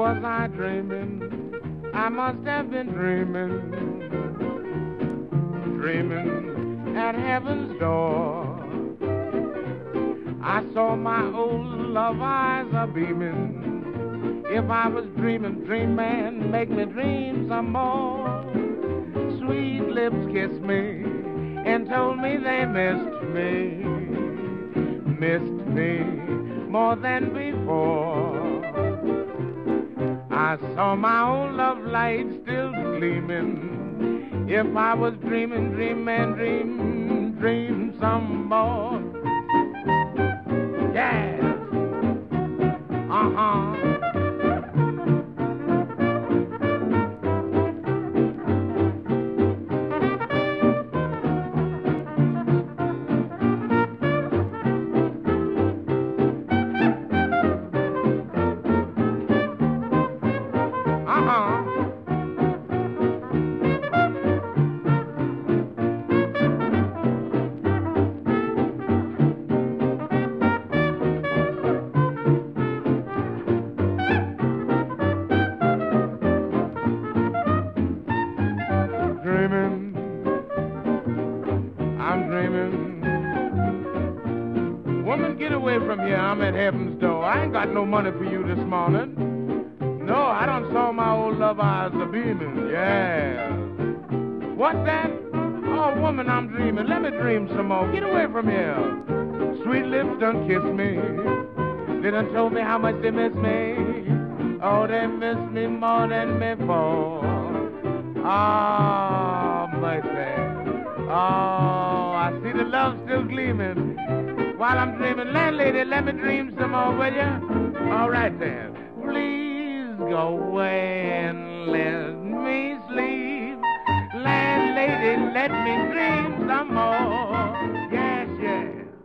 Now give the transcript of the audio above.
Was I dreaming? I must have been dreaming, dreaming at heaven's door. I saw my old love eyes a-beaming. If I was dreaming, dream man, make me dream some more. Sweet lips kissed me and told me they missed me more than before. I saw my old love light still gleaming. If I was dreaming, dream man, dream some more. Yeah. I'm dreaming. Woman, get away from here. I'm at heaven's door. I ain't got no money for you this morning. No, I done saw my old love eyes a-beaming. Yeah. What's that? Oh, woman, I'm dreaming. Let me dream some more. Get away from here. Sweet lips done kissed me. They done told me how much they miss me. Oh, they miss me more than before. Oh, mercy. Oh, I see the love still gleaming. While I'm dreaming, landlady, let me dream some more, will you? All right, then. Please go away and let me sleep. Landlady, let me dream some more.